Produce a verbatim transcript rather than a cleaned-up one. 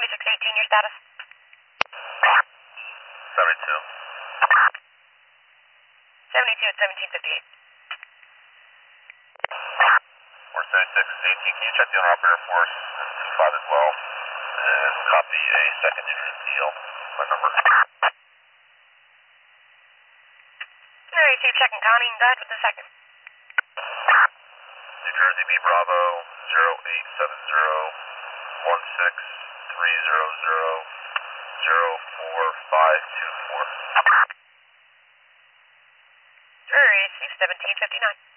seventy-six eighteen, your status? seventy-two. seventy-two at seventeen fifty-eight. Or seventy-six eighteen, can you check the owner operator for us? two five as well. And copy a second unit deal. My number. thirty-two checking Connie, died with the second. New Jersey B Bravo zero eight seven zero one six three zero zero zero four five two four. Jersey seventeen fifty-nine.